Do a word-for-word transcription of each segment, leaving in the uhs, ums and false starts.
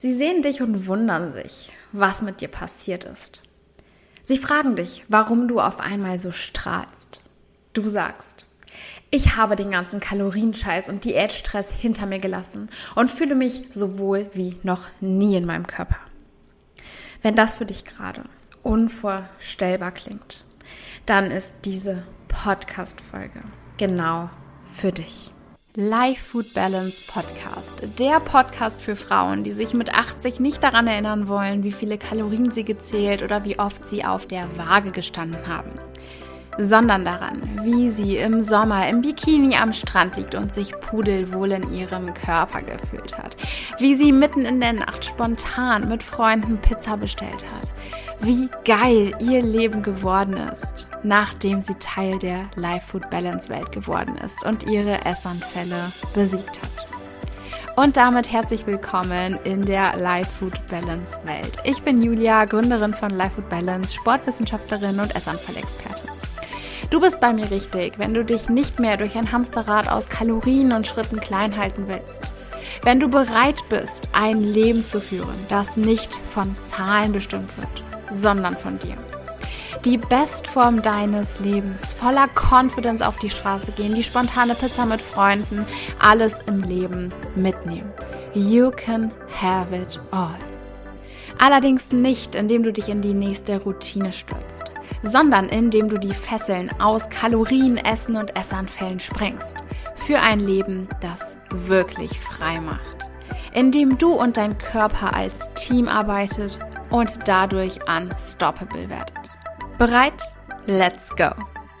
Sie sehen dich und wundern sich, was mit dir passiert ist. Sie fragen dich, warum du auf einmal so strahlst. Du sagst, ich habe den ganzen Kalorienscheiß und Diätstress hinter mir gelassen und fühle mich so wohl wie noch nie in meinem Körper. Wenn das für dich gerade unvorstellbar klingt, dann ist diese Podcast-Folge genau für dich. Life Food Balance Podcast, der Podcast für Frauen, die sich mit achtzig nicht daran erinnern wollen, wie viele Kalorien sie gezählt oder wie oft sie auf der Waage gestanden haben, sondern daran, wie sie im Sommer im Bikini am Strand liegt und sich pudelwohl in ihrem Körper gefühlt hat, wie sie mitten in der Nacht spontan mit Freunden Pizza bestellt hat, wie geil ihr Leben geworden ist, nachdem sie Teil der Life Food Balance Welt geworden ist und ihre Essanfälle besiegt hat. Und damit herzlich willkommen in der Life Food Balance Welt. Ich bin Julia, Gründerin von Life Food Balance, Sportwissenschaftlerin und Essanfallexpertin. Du bist bei mir richtig, wenn du dich nicht mehr durch ein Hamsterrad aus Kalorien und Schritten klein halten willst. Wenn du bereit bist, ein Leben zu führen, das nicht von Zahlen bestimmt wird, sondern von dir. Die Bestform deines Lebens, voller Confidence auf die Straße gehen, die spontane Pizza mit Freunden, alles im Leben mitnehmen. You can have it all. Allerdings nicht, indem du dich in die nächste Routine stürzt, sondern indem du die Fesseln aus Kalorien, Essen und Essanfällen sprengst. Für ein Leben, das wirklich frei macht. Indem du und dein Körper als Team arbeitet und dadurch unstoppable werdet. Bereit? Let's go!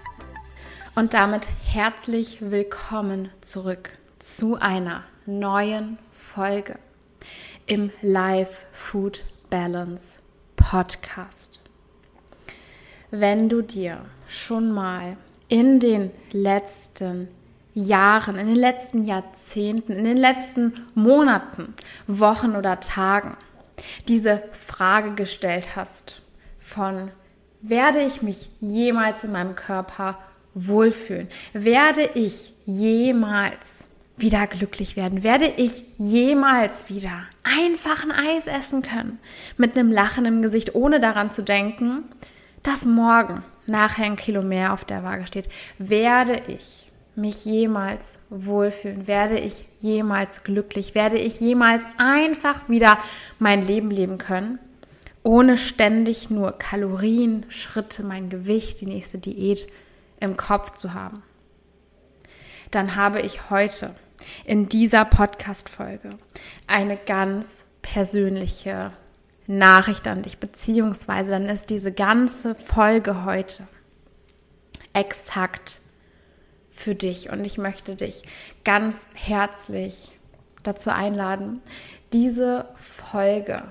Und damit herzlich willkommen zurück zu einer neuen Folge im Life Food Balance Podcast. Wenn du dir schon mal in den letzten Jahren, in den letzten Jahrzehnten, in den letzten Monaten, Wochen oder Tagen diese Frage gestellt hast von: Werde ich mich jemals in meinem Körper wohlfühlen? Werde ich jemals wieder glücklich werden? Werde ich jemals wieder einfach ein Eis essen können? Mit einem Lachen im Gesicht, ohne daran zu denken, dass morgen nachher ein Kilo mehr auf der Waage steht. Werde ich mich jemals wohlfühlen? Werde ich jemals glücklich? Werde ich jemals einfach wieder mein Leben leben können? Ohne ständig nur Kalorien, Schritte, mein Gewicht, die nächste Diät im Kopf zu haben. Dann habe ich heute in dieser Podcast-Folge eine ganz persönliche Nachricht an dich, beziehungsweise dann ist diese ganze Folge heute exakt für dich. Und ich möchte dich ganz herzlich dazu einladen, diese Folge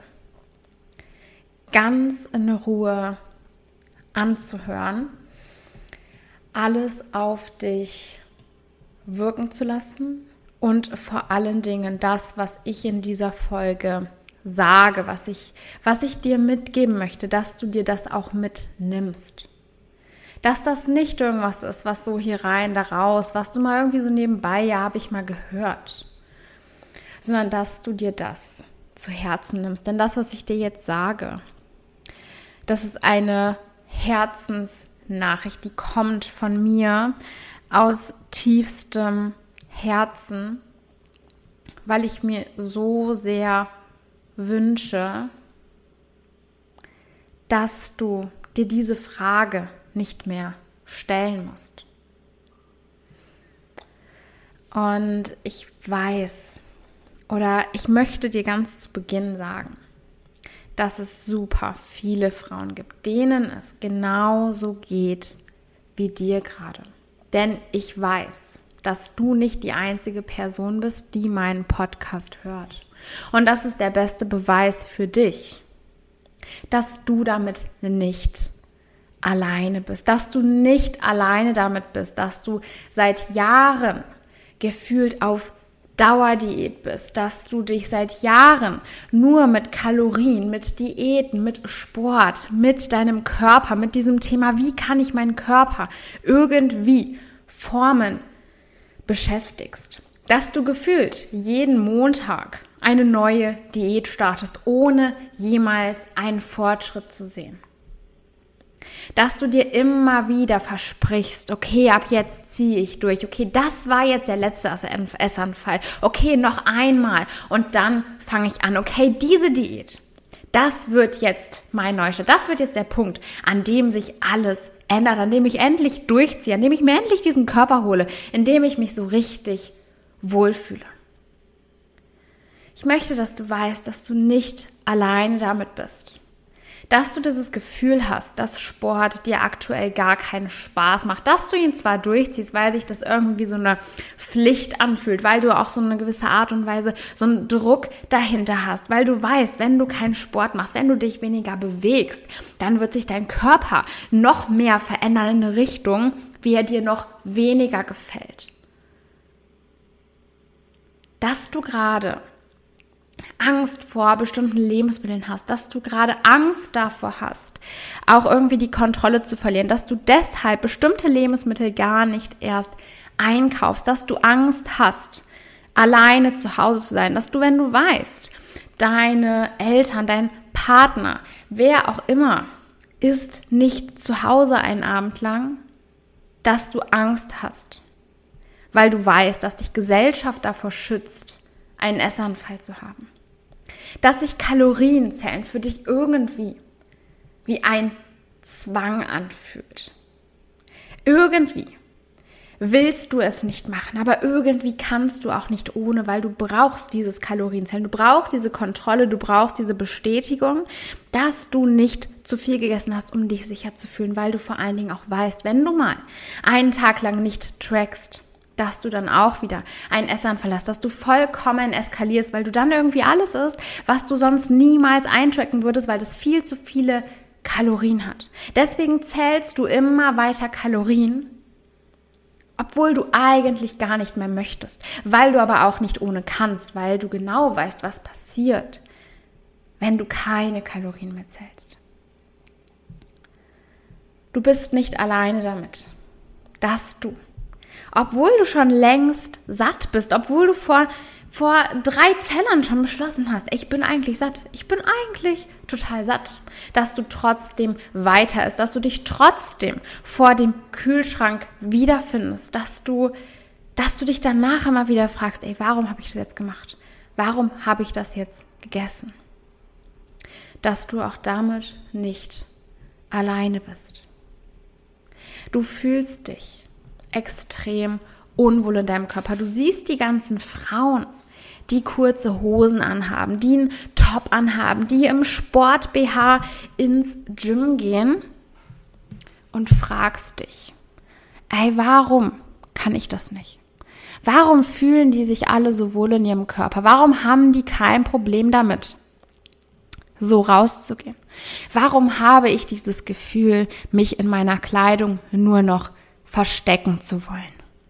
ganz in Ruhe anzuhören, alles auf dich wirken zu lassen und vor allen Dingen das, was ich in dieser Folge sage, was ich, was ich dir mitgeben möchte, dass du dir das auch mitnimmst. Dass das nicht irgendwas ist, was so hier rein, da raus, was du mal irgendwie so nebenbei, ja, habe ich mal gehört, sondern dass du dir das zu Herzen nimmst. Denn das, was ich dir jetzt sage, das ist eine Herzensnachricht, die kommt von mir aus tiefstem Herzen, weil ich mir so sehr wünsche, dass du dir diese Frage nicht mehr stellen musst. Und ich weiß, oder ich möchte dir ganz zu Beginn sagen, dass es super viele Frauen gibt, denen es genauso geht wie dir gerade. Denn ich weiß, dass du nicht die einzige Person bist, die meinen Podcast hört. Und das ist der beste Beweis für dich, dass du damit nicht alleine bist, dass du nicht alleine damit bist, dass du seit Jahren gefühlt auf Dauerdiät bist, dass du dich seit Jahren nur mit Kalorien, mit Diäten, mit Sport, mit deinem Körper, mit diesem Thema, wie kann ich meinen Körper irgendwie formen, beschäftigst. Dass du gefühlt jeden Montag eine neue Diät startest, ohne jemals einen Fortschritt zu sehen. Dass du dir immer wieder versprichst, okay, ab jetzt ziehe ich durch, okay, das war jetzt der letzte Essanfall, okay, noch einmal und dann fange ich an, okay, diese Diät, das wird jetzt mein Neustart, das wird jetzt der Punkt, an dem sich alles ändert, an dem ich endlich durchziehe, an dem ich mir endlich diesen Körper hole, in dem ich mich so richtig wohlfühle. Ich möchte, dass du weißt, dass du nicht alleine damit bist. Dass du dieses Gefühl hast, dass Sport dir aktuell gar keinen Spaß macht, dass du ihn zwar durchziehst, weil sich das irgendwie so eine Pflicht anfühlt, weil du auch so eine gewisse Art und Weise so einen Druck dahinter hast, weil du weißt, wenn du keinen Sport machst, wenn du dich weniger bewegst, dann wird sich dein Körper noch mehr verändern in eine Richtung, wie er dir noch weniger gefällt. Dass du gerade Angst vor bestimmten Lebensmitteln hast, dass du gerade Angst davor hast, auch irgendwie die Kontrolle zu verlieren, dass du deshalb bestimmte Lebensmittel gar nicht erst einkaufst, dass du Angst hast, alleine zu Hause zu sein, dass du, wenn du weißt, deine Eltern, dein Partner, wer auch immer, ist nicht zu Hause einen Abend lang, dass du Angst hast, weil du weißt, dass dich Gesellschaft davor schützt, einen Essanfall zu haben. Dass sich Kalorienzählen für dich irgendwie wie ein Zwang anfühlt. Irgendwie willst du es nicht machen, aber irgendwie kannst du auch nicht ohne, weil du brauchst dieses Kalorienzählen, du brauchst diese Kontrolle, du brauchst diese Bestätigung, dass du nicht zu viel gegessen hast, um dich sicher zu fühlen, weil du vor allen Dingen auch weißt, wenn du mal einen Tag lang nicht trackst, dass du dann auch wieder einen Essanfall hast, dass du vollkommen eskalierst, weil du dann irgendwie alles isst, was du sonst niemals eintracken würdest, weil das viel zu viele Kalorien hat. Deswegen zählst du immer weiter Kalorien, obwohl du eigentlich gar nicht mehr möchtest, weil du aber auch nicht ohne kannst, weil du genau weißt, was passiert, wenn du keine Kalorien mehr zählst. Du bist nicht alleine damit, dass du, obwohl du schon längst satt bist, obwohl du vor, vor drei Tellern schon beschlossen hast, ich bin eigentlich satt, ich bin eigentlich total satt, dass du trotzdem weiter isst, dass du dich trotzdem vor dem Kühlschrank wiederfindest, dass du, dass du dich danach immer wieder fragst, ey, warum habe ich das jetzt gemacht? Warum habe ich das jetzt gegessen? Dass du auch damit nicht alleine bist. Du fühlst dich extrem unwohl in deinem Körper. Du siehst die ganzen Frauen, die kurze Hosen anhaben, die einen Top anhaben, die im Sport-B H ins Gym gehen und fragst dich, ey, warum kann ich das nicht? Warum fühlen die sich alle so wohl in ihrem Körper? Warum haben die kein Problem damit, so rauszugehen? Warum habe ich dieses Gefühl, mich in meiner Kleidung nur noch verstecken zu wollen?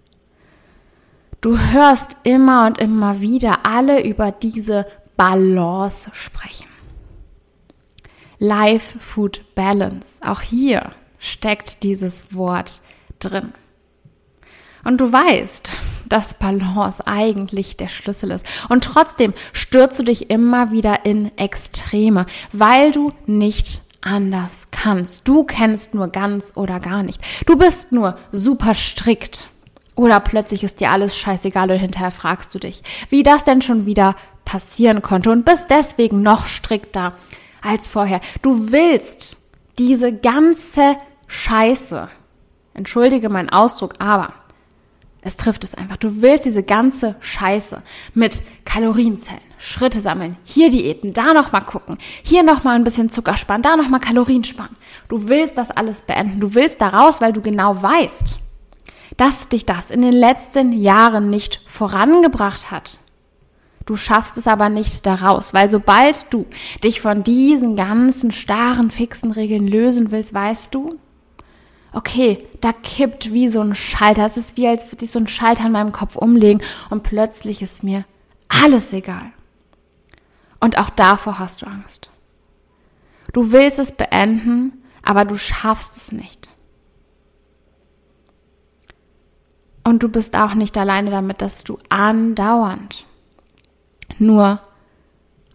Du hörst immer und immer wieder alle über diese Balance sprechen. Life Food Balance. Auch hier steckt dieses Wort drin. Und du weißt, dass Balance eigentlich der Schlüssel ist. Und trotzdem stürzt du dich immer wieder in Extreme, weil du nicht anders kannst. Du kennst nur ganz oder gar nicht. Du bist nur super strikt. Oder plötzlich ist dir alles scheißegal und hinterher fragst du dich, wie das denn schon wieder passieren konnte und bist deswegen noch strikter als vorher. Du willst diese ganze Scheiße, entschuldige meinen Ausdruck, aber es trifft es einfach. Du willst diese ganze Scheiße mit Kalorienzellen, Schritte sammeln, hier Diäten, da nochmal gucken, hier nochmal ein bisschen Zucker sparen, da nochmal Kalorien sparen. Du willst das alles beenden. Du willst da raus, weil du genau weißt, dass dich das in den letzten Jahren nicht vorangebracht hat. Du schaffst es aber nicht daraus, weil sobald du dich von diesen ganzen starren, fixen Regeln lösen willst, weißt du, okay, da kippt wie so ein Schalter. Es ist wie, als würde sich so ein Schalter in meinem Kopf umlegen und plötzlich ist mir alles egal. Und auch davor hast du Angst. Du willst es beenden, aber du schaffst es nicht. Und du bist auch nicht alleine damit, dass du andauernd nur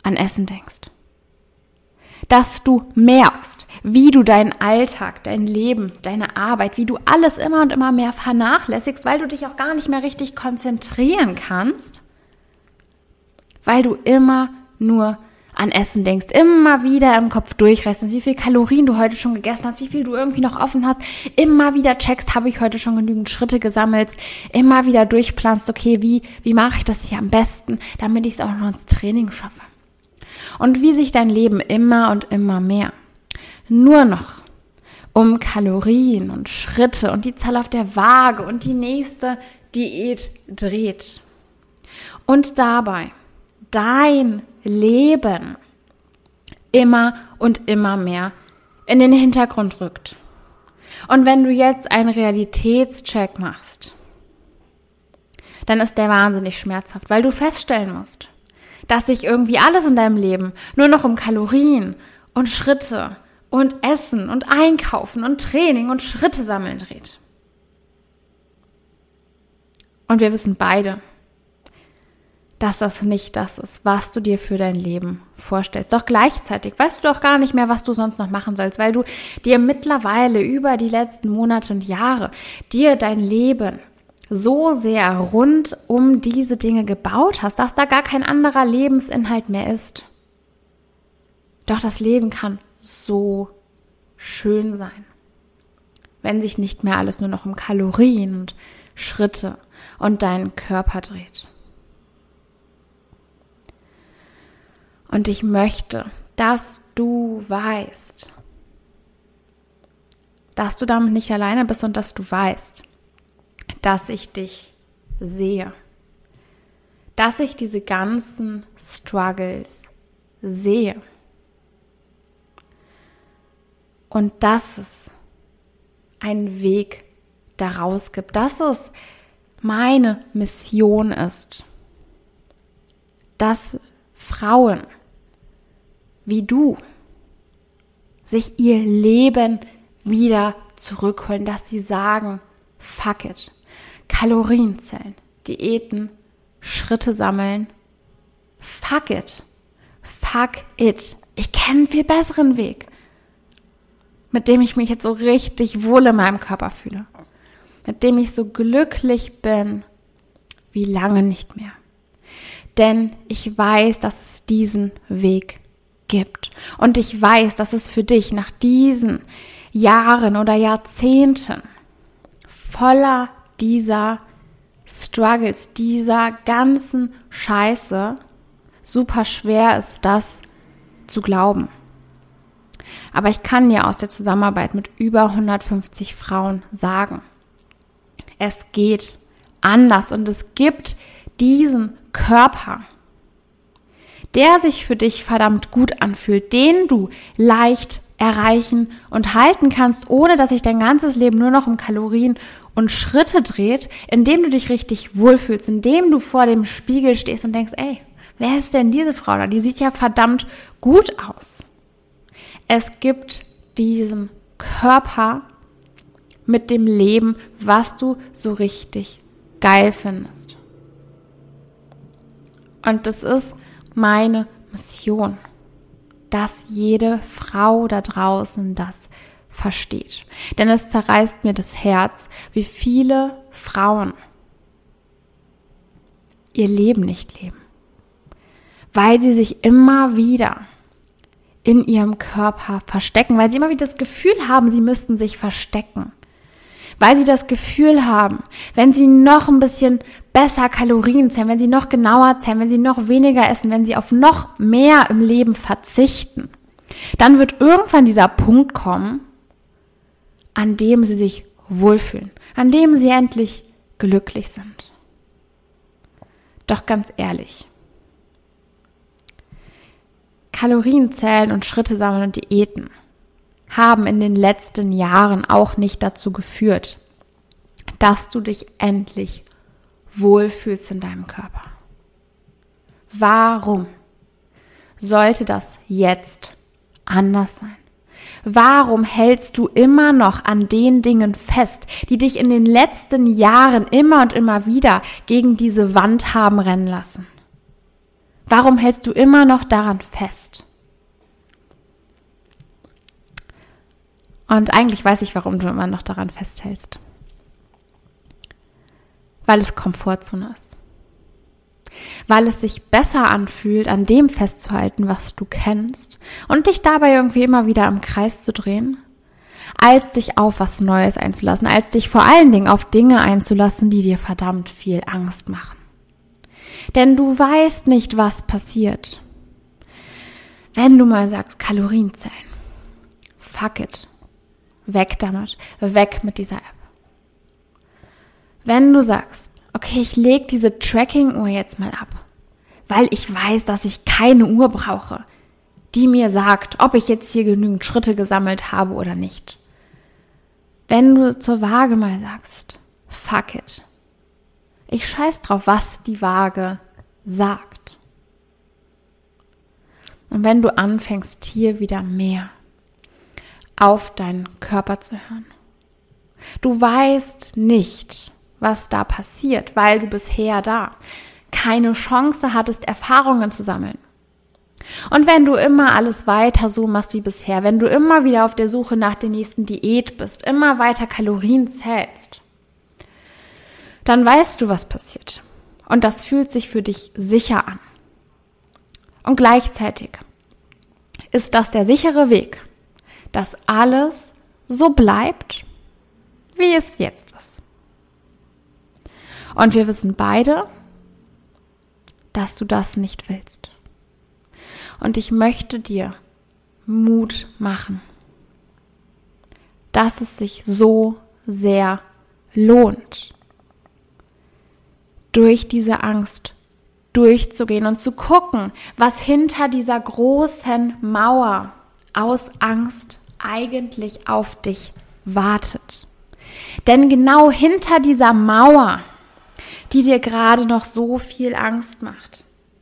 an Essen denkst. Dass du merkst, wie du deinen Alltag, dein Leben, deine Arbeit, wie du alles immer und immer mehr vernachlässigst, weil du dich auch gar nicht mehr richtig konzentrieren kannst, weil du immer nur an Essen denkst, immer wieder im Kopf durchrechnest, wie viel Kalorien du heute schon gegessen hast, wie viel du irgendwie noch offen hast, immer wieder checkst, habe ich heute schon genügend Schritte gesammelt, immer wieder durchplanst, okay, wie, wie mache ich das hier am besten, damit ich es auch noch ins Training schaffe. Und wie sich dein Leben immer und immer mehr nur noch um Kalorien und Schritte und die Zahl auf der Waage und die nächste Diät dreht. Und dabei dein Leben immer und immer mehr in den Hintergrund rückt. Und wenn du jetzt einen Realitätscheck machst, dann ist der wahnsinnig schmerzhaft, weil du feststellen musst, dass sich irgendwie alles in deinem Leben nur noch um Kalorien und Schritte und Essen und Einkaufen und Training und Schritte sammeln dreht. Und wir wissen beide, dass das nicht das ist, was du dir für dein Leben vorstellst. Doch gleichzeitig weißt du doch gar nicht mehr, was du sonst noch machen sollst, weil du dir mittlerweile über die letzten Monate und Jahre dir dein Leben so sehr rund um diese Dinge gebaut hast, dass da gar kein anderer Lebensinhalt mehr ist. Doch das Leben kann so schön sein, wenn sich nicht mehr alles nur noch um Kalorien und Schritte und deinen Körper dreht. Und ich möchte, dass du weißt, dass du damit nicht alleine bist und dass du weißt, dass ich dich sehe, dass ich diese ganzen Struggles sehe und dass es einen Weg daraus gibt, dass es meine Mission ist, dass Frauen wie du sich ihr Leben wieder zurückholen, dass sie sagen, fuck it, Kalorien zählen, Diäten, Schritte sammeln, fuck it, fuck it, ich kenne einen viel besseren Weg, mit dem ich mich jetzt so richtig wohl in meinem Körper fühle, mit dem ich so glücklich bin wie lange nicht mehr. Denn ich weiß, dass es diesen Weg gibt. Und ich weiß, dass es für dich nach diesen Jahren oder Jahrzehnten voller dieser Struggles, dieser ganzen Scheiße super schwer ist, das zu glauben. Aber ich kann dir aus der Zusammenarbeit mit über hundertfünfzig Frauen sagen, es geht anders und es gibt diesen Körper, der sich für dich verdammt gut anfühlt, den du leicht erreichen und halten kannst, ohne dass sich dein ganzes Leben nur noch um Kalorien und Schritte dreht, indem du dich richtig wohlfühlst, indem du vor dem Spiegel stehst und denkst, ey, wer ist denn diese Frau da? Die sieht ja verdammt gut aus. Es gibt diesen Körper mit dem Leben, was du so richtig geil findest. Und das ist meine Mission, dass jede Frau da draußen das versteht. Denn es zerreißt mir das Herz, wie viele Frauen ihr Leben nicht leben, weil sie sich immer wieder in ihrem Körper verstecken, weil sie immer wieder das Gefühl haben, sie müssten sich verstecken. Weil sie das Gefühl haben, wenn sie noch ein bisschen besser Kalorien zählen, wenn sie noch genauer zählen, wenn sie noch weniger essen, wenn sie auf noch mehr im Leben verzichten, dann wird irgendwann dieser Punkt kommen, an dem sie sich wohlfühlen, an dem sie endlich glücklich sind. Doch ganz ehrlich, Kalorien zählen und Schritte sammeln und Diäten haben in den letzten Jahren auch nicht dazu geführt, dass du dich endlich wohlfühlst in deinem Körper. Warum sollte das jetzt anders sein? Warum hältst du immer noch an den Dingen fest, die dich in den letzten Jahren immer und immer wieder gegen diese Wand haben rennen lassen? Warum hältst du immer noch daran fest? Und eigentlich weiß ich, warum du immer noch daran festhältst. Weil es Komfortzone ist. Weil es sich besser anfühlt, an dem festzuhalten, was du kennst und dich dabei irgendwie immer wieder im Kreis zu drehen, als dich auf was Neues einzulassen, als dich vor allen Dingen auf Dinge einzulassen, die dir verdammt viel Angst machen. Denn du weißt nicht, was passiert. Wenn du mal sagst, Kalorienzellen, fuck it, weg damit, weg mit dieser App. Wenn du sagst, okay, ich lege diese Tracking-Uhr jetzt mal ab, weil ich weiß, dass ich keine Uhr brauche, die mir sagt, ob ich jetzt hier genügend Schritte gesammelt habe oder nicht. Wenn du zur Waage mal sagst, fuck it, ich scheiß drauf, was die Waage sagt. Und wenn du anfängst, hier wieder mehr auf deinen Körper zu hören. Du weißt nicht, was da passiert, weil du bisher da keine Chance hattest, Erfahrungen zu sammeln. Und wenn du immer alles weiter so machst wie bisher, wenn du immer wieder auf der Suche nach der nächsten Diät bist, immer weiter Kalorien zählst, dann weißt du, was passiert. Und das fühlt sich für dich sicher an. Und gleichzeitig ist das der sichere Weg, dass alles so bleibt, wie es jetzt ist. Und wir wissen beide, dass du das nicht willst. Und ich möchte dir Mut machen, dass es sich so sehr lohnt, durch diese Angst durchzugehen und zu gucken, was hinter dieser großen Mauer aus Angst eigentlich auf dich wartet. Denn genau hinter dieser Mauer, die dir gerade noch so viel Angst macht,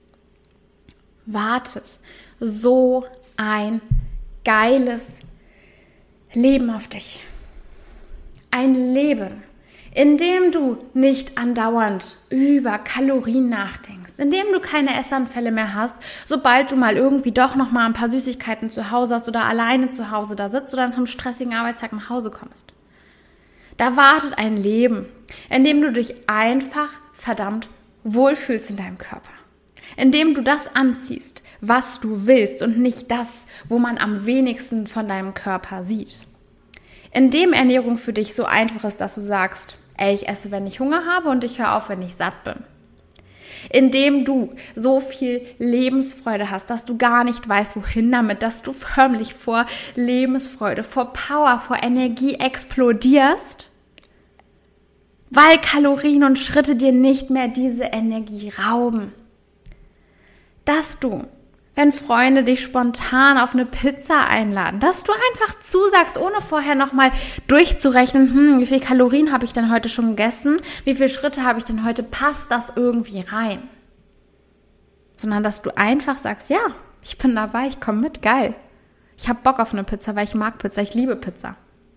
wartet so ein geiles Leben auf dich. Ein Leben, in dem du nicht andauernd über Kalorien nachdenkst, in dem du keine Essanfälle mehr hast, sobald du mal irgendwie doch noch mal ein paar Süßigkeiten zu Hause hast oder alleine zu Hause da sitzt oder nach einem stressigen Arbeitstag nach Hause kommst. Da wartet ein Leben, in dem du dich einfach verdammt wohlfühlst in deinem Körper. In dem du das anziehst, was du willst und nicht das, wo man am wenigsten von deinem Körper sieht. In dem Ernährung für dich so einfach ist, dass du sagst, ey, ich esse, wenn ich Hunger habe und ich höre auf, wenn ich satt bin. Indem du so viel Lebensfreude hast, dass du gar nicht weißt, wohin damit, dass du förmlich vor Lebensfreude, vor Power, vor Energie explodierst, weil Kalorien und Schritte dir nicht mehr diese Energie rauben. Dass du, wenn Freunde dich spontan auf eine Pizza einladen, dass du einfach zusagst, ohne vorher nochmal durchzurechnen, hm, wie viel Kalorien habe ich denn heute schon gegessen, wie viele Schritte habe ich denn heute, passt das irgendwie rein? Sondern dass du einfach sagst, ja, ich bin dabei, ich komme mit, geil. Ich habe Bock auf eine Pizza, weil ich mag Pizza, ich liebe Pizza.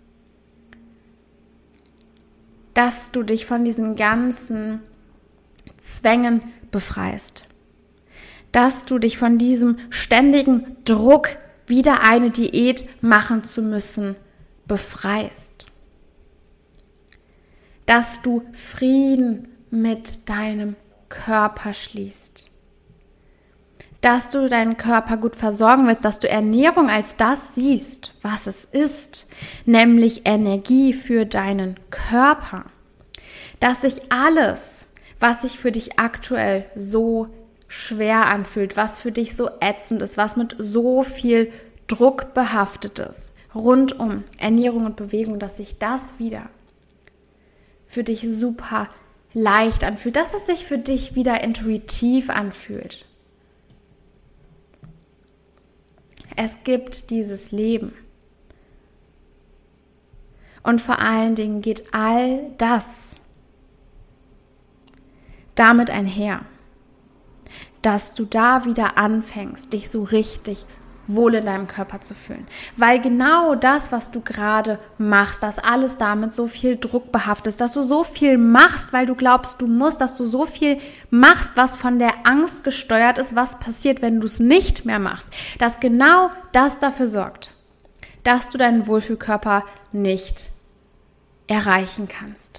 Dass du dich von diesen ganzen Zwängen befreist. Dass du dich von diesem ständigen Druck, wieder eine Diät machen zu müssen, befreist. Dass du Frieden mit deinem Körper schließt. Dass du deinen Körper gut versorgen willst, dass du Ernährung als das siehst, was es ist, nämlich Energie für deinen Körper. Dass sich alles, was sich für dich aktuell so schwer anfühlt, was für dich so ätzend ist, was mit so viel Druck behaftet ist, rund um Ernährung und Bewegung, dass sich das wieder für dich super leicht anfühlt, dass es sich für dich wieder intuitiv anfühlt. Es gibt dieses Leben. Und vor allen Dingen geht all das damit einher, dass du da wieder anfängst, dich so richtig wohl in deinem Körper zu fühlen. Weil genau das, was du gerade machst, dass alles damit so viel Druck behaftet ist, dass du so viel machst, weil du glaubst, du musst, dass du so viel machst, was von der Angst gesteuert ist, was passiert, wenn du es nicht mehr machst, dass genau das dafür sorgt, dass du deinen Wohlfühlkörper nicht erreichen kannst.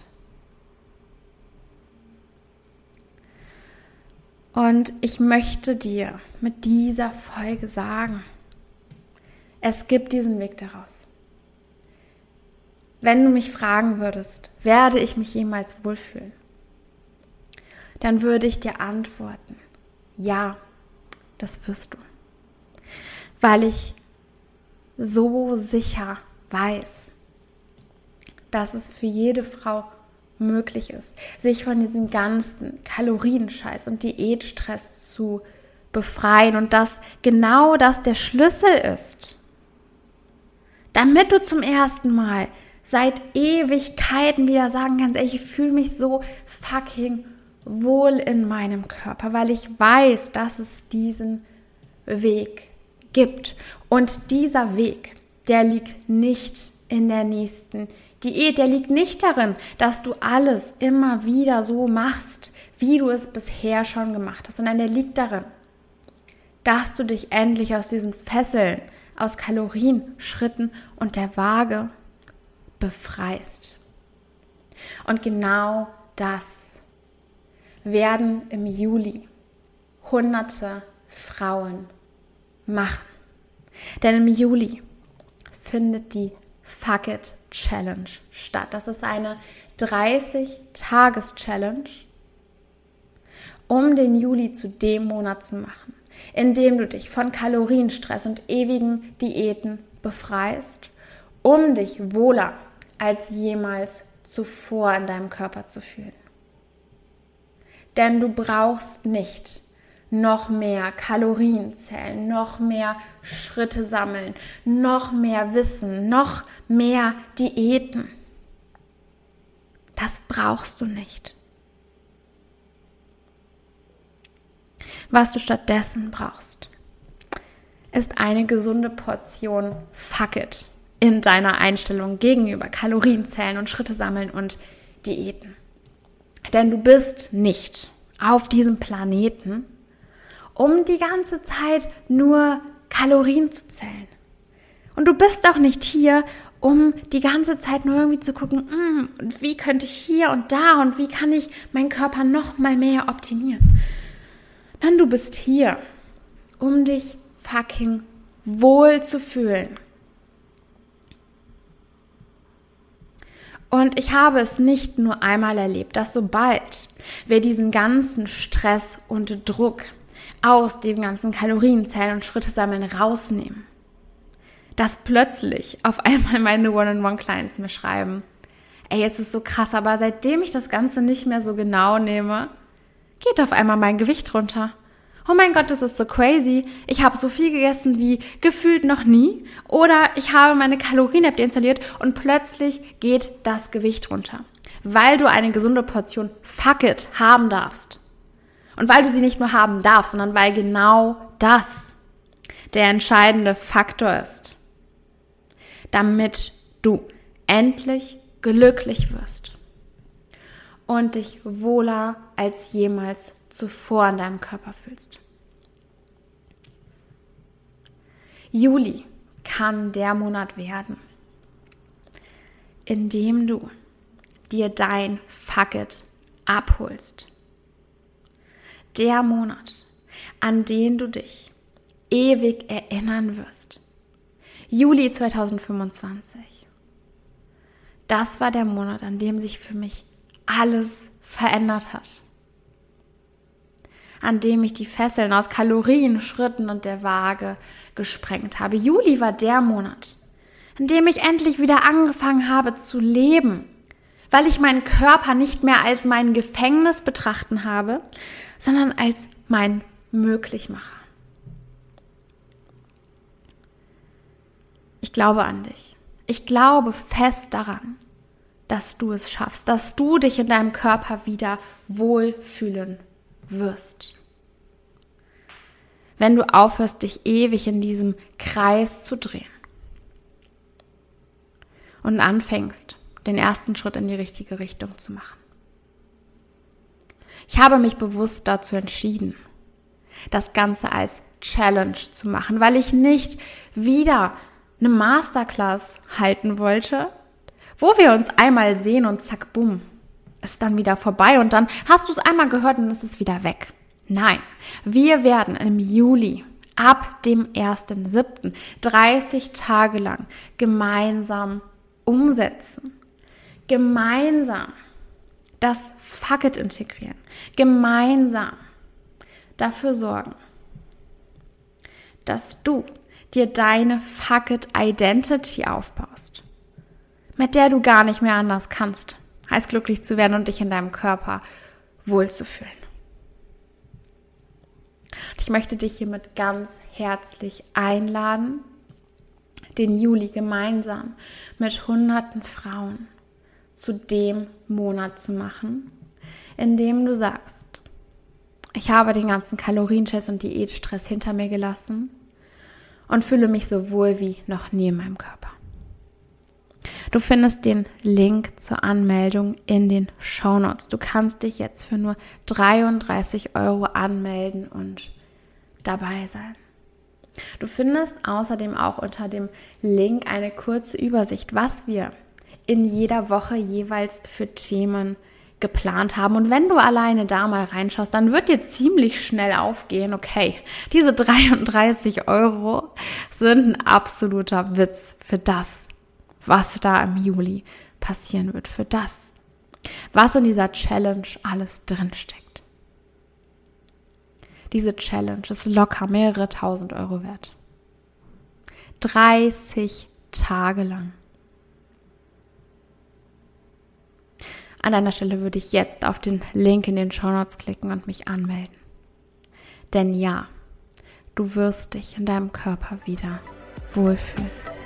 Und ich möchte dir mit dieser Folge sagen, es gibt diesen Weg daraus. Wenn du mich fragen würdest, werde ich mich jemals wohlfühlen? Dann würde ich dir antworten, ja, das wirst du. Weil ich so sicher weiß, dass es für jede Frau möglich ist, sich von diesem ganzen Kalorienscheiß und Diätstress zu befreien und dass genau das der Schlüssel ist, damit du zum ersten Mal seit Ewigkeiten wieder sagen kannst, ey, ich fühle mich so fucking wohl in meinem Körper, weil ich weiß, dass es diesen Weg gibt. Und dieser Weg, der liegt nicht in der nächsten Diät, der liegt nicht darin, dass du alles immer wieder so machst, wie du es bisher schon gemacht hast, sondern der liegt darin, dass du dich endlich aus diesen Fesseln, aus Kalorien, Schritten und der Waage befreist. Und genau das werden im Juli hunderte Frauen machen. Denn im Juli findet die Fuck It Challenge statt. Das ist eine dreißig-Tages-Challenge, um den Juli zu dem Monat zu machen, in dem du dich von Kalorienstress und ewigen Diäten befreist, um dich wohler als jemals zuvor in deinem Körper zu fühlen. Denn du brauchst nicht noch mehr Kalorien zählen, noch mehr Schritte sammeln, noch mehr Wissen, noch mehr Diäten. Das brauchst du nicht. Was du stattdessen brauchst, ist eine gesunde Portion Fuck It in deiner Einstellung gegenüber Kalorienzählen und Schritte sammeln und Diäten. Denn du bist nicht auf diesem Planeten, um die ganze Zeit nur Kalorien zu zählen. Und du bist auch nicht hier, um die ganze Zeit nur irgendwie zu gucken, mm, wie könnte ich hier und da und wie kann ich meinen Körper noch mal mehr optimieren. Denn du bist hier, um dich fucking wohl zu fühlen. Und ich habe es nicht nur einmal erlebt, dass sobald wir diesen ganzen Stress und Druck aus dem ganzen Kalorienzählen und Schritte sammeln rausnehmen, dass plötzlich auf einmal meine One-on-One-Clients mir schreiben, ey, es ist so krass, aber seitdem ich das Ganze nicht mehr so genau nehme, geht auf einmal mein Gewicht runter. Oh mein Gott, das ist so crazy. Ich habe so viel gegessen wie gefühlt noch nie. Oder ich habe meine Kalorien-App deinstalliert und plötzlich geht das Gewicht runter. Weil du eine gesunde Portion Fuck It haben darfst. Und weil du sie nicht nur haben darfst, sondern weil genau das der entscheidende Faktor ist, damit du endlich glücklich wirst und dich wohler als jemals zuvor in deinem Körper fühlst. Juli kann der Monat werden, in dem du dir dein Fuck It abholst. Der Monat, an den du dich ewig erinnern wirst. Juli zweitausendfünfundzwanzig. Das war der Monat, an dem sich für mich alles verändert hat. An dem ich die Fesseln aus Kalorien, Schritten und der Waage gesprengt habe. Juli war der Monat, an dem ich endlich wieder angefangen habe zu leben, weil ich meinen Körper nicht mehr als mein Gefängnis betrachten habe, sondern als mein Möglichmacher. Ich glaube an dich. Ich glaube fest daran, dass du es schaffst, dass du dich in deinem Körper wieder wohlfühlen wirst. wenn du aufhörst, dich ewig in diesem Kreis zu drehen und anfängst, den ersten Schritt in die richtige Richtung zu machen. Ich habe mich bewusst dazu entschieden, das Ganze als Challenge zu machen, weil ich nicht wieder eine Masterclass halten wollte, wo wir uns einmal sehen und zack, bumm, ist dann wieder vorbei und dann hast du es einmal gehört und es ist wieder weg. Nein, wir werden im Juli ab dem ersten siebten dreißig Tage lang gemeinsam umsetzen, gemeinsam das Fuck it integrieren, gemeinsam dafür sorgen, dass du dir deine Fuck it Identity aufbaust, mit der du gar nicht mehr anders kannst, als glücklich zu werden und dich in deinem Körper wohlzufühlen. Ich möchte dich hiermit ganz herzlich einladen, den Juli gemeinsam mit hunderten Frauen zu dem Monat zu machen, in dem du sagst, ich habe den ganzen Kalorienstress und Diätstress hinter mir gelassen und fühle mich so wohl wie noch nie in meinem Körper. Du findest den Link zur Anmeldung in den Shownotes. Du kannst dich jetzt für nur dreiunddreißig Euro anmelden und dabei sein. Du findest außerdem auch unter dem Link eine kurze Übersicht, was wir in jeder Woche jeweils für Themen geplant haben. Und wenn du alleine da mal reinschaust, dann wird dir ziemlich schnell aufgehen, okay, diese dreiunddreißig Euro sind ein absoluter Witz für das, was da im Juli passieren wird, für das, was in dieser Challenge alles drinsteckt. Diese Challenge ist locker mehrere tausend Euro wert. dreißig Tage lang. An deiner Stelle würde ich jetzt auf den Link in den Shownotes klicken und mich anmelden. Denn ja, du wirst dich in deinem Körper wieder wohlfühlen.